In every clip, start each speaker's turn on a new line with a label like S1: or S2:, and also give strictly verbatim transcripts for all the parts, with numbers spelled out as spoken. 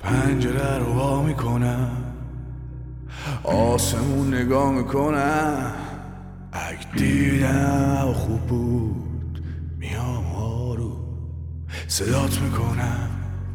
S1: پنجره رو وا میکنم، آسمون نگاه میکنم. اگه دیدم خوب بود میام آروم صدات میکنم.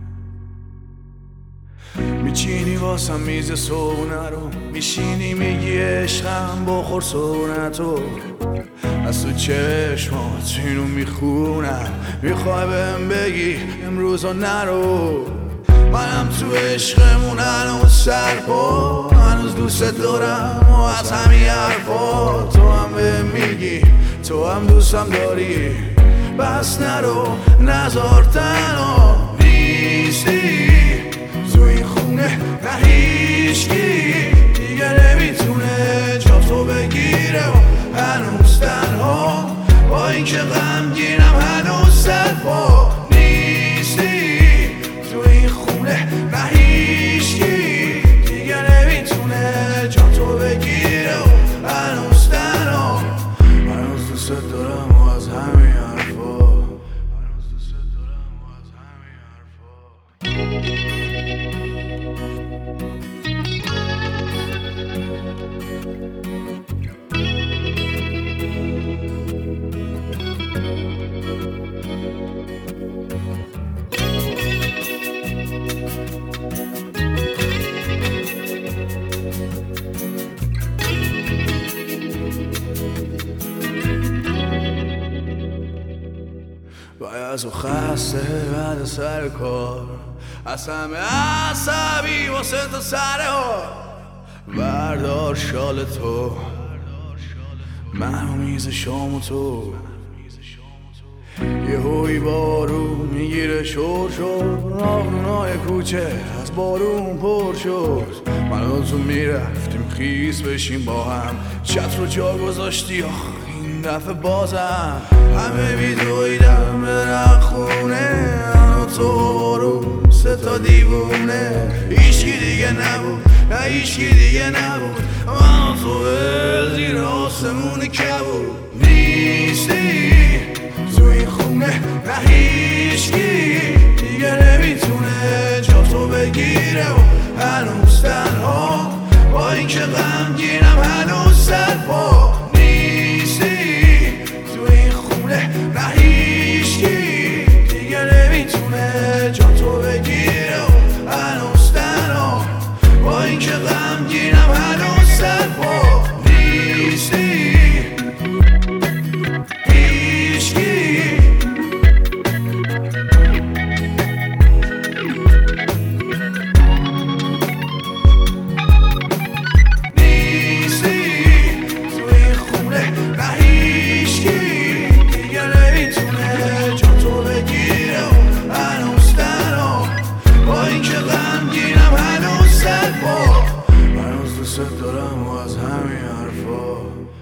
S1: میچینی واسم میز صبونه رو، میشینی میگی عشقم بخور سونتو. از تو چشمات اینو میخونم، میخوای بهم بگی امروزا نرو. منم تو عشقمون هنوز سرپا، هنوز دوست دارم و از همین حرفا. تو هم بهم میگی تو هم دوستم داری، بس نرو نزار تنها. نیستی تو این خونه نه هیچکی دیگه نمیتونه جا تو بگیره و هنوز تنها با این که غمگینم هنوز سرپا. نیستی تو این خونه نه هیچکی دیگه نمیتونه جا تو بگیره و هنوز تنها. هنوز دوست دارم و از همین حرفا، هنوز دوست دارم و از همین حرفا. باید و خسته بعد سر کار، از همه عصبی واسه تو سر ها. بردار شال تو منو میز شام تو، یه هوی بارون میگیره شور شد. راهرونای کوچه از بارون پر شد. من و تو میرفتیم خیس بشیم با هم، چت رو جا گذاشتی آخ این دفعه بازم. همه میدویدم برم خونه، من و تو بارون سه تا دیوونه. هیچکی دیگه نبود نه هیچکی دیگه نبود، من و تو زیر آسمون کبود. نیستی تو این خونه نه هیچکی دیگه نمیتونه جا تو بگیره و هنوز تنها با این که غمگینم هنوز سرپا. نیستی تو این خونه نه هیچکی دیگه نمیتونه جا تو بگیره و هنوز تنها با این که غمگینم هنوز سرپا. نیستی دوست دارم و از همین حرفا.